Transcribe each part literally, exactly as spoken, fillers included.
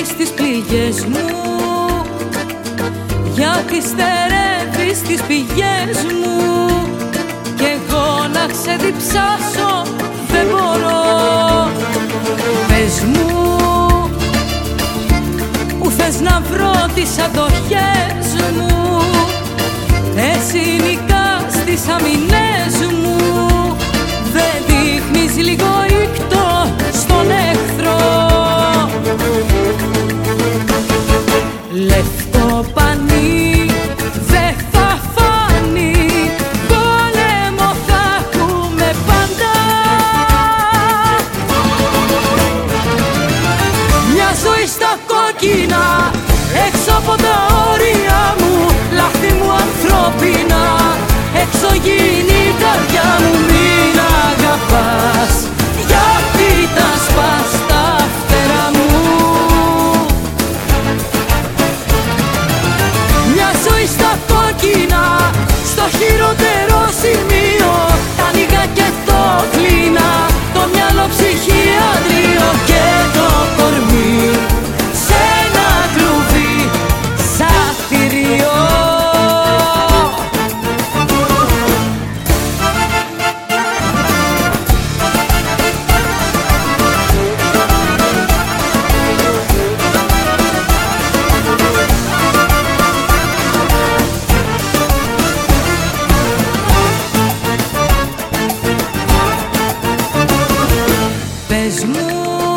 τις πληγές μου, γιατί στερεύεις τις πηγές μου, κι εγώ να ξεδιψάσω δεν μπορώ. Πες μου, που θες να βρω τις αντοχές μου, εσύ νικάς τις αμυνές μου, δεν δείχνεις λίγο ήκτο στον εχθρό. Λευκό πανί δεν θα φάνει, πόλεμο θα έχουμε πάντα. Μια ζωή στα κόκκινα, έξω από τα όρια μου, λάχτη μου ανθρώπινα, εξωγήινη καρδιά μου. Μην αγαπάς, γιατί τα σπάς τα φτερά μου. Μια ζωή στα κόκκινα, στο χειρότερο σημείο, τα ανοίγα και το κλείνα, το μυαλό ψυχιατρίο και το κορμί σε ένα κλουβί σαν θηρίο. Πες μου,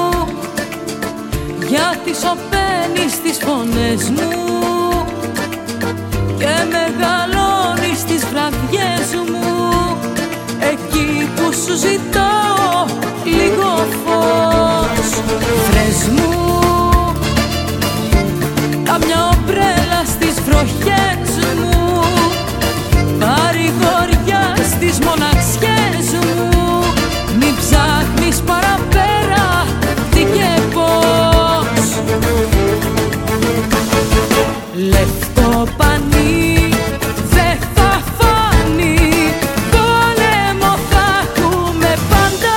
γιατί σωπαίνεις τις φωνές μου και μεγαλώνεις τις βραδιές μου, εκεί που σου ζητάω λίγο φως. Βρες μου καμιά ομπρέλα στις βροχές μου, παρηγοριά στις μοναξιές μου, μην ψάχνεις παραπέρα τι και πώς. Λευκό πανί δεν θα φάνει, πόλεμο θα έχουμε πάντα.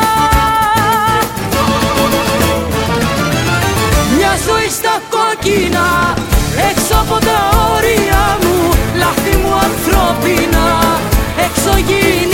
Μια ζωή στα κόκκινα, έξω από τα όρια μου, λάχτη μου ανθρώπινα, εξωγήινη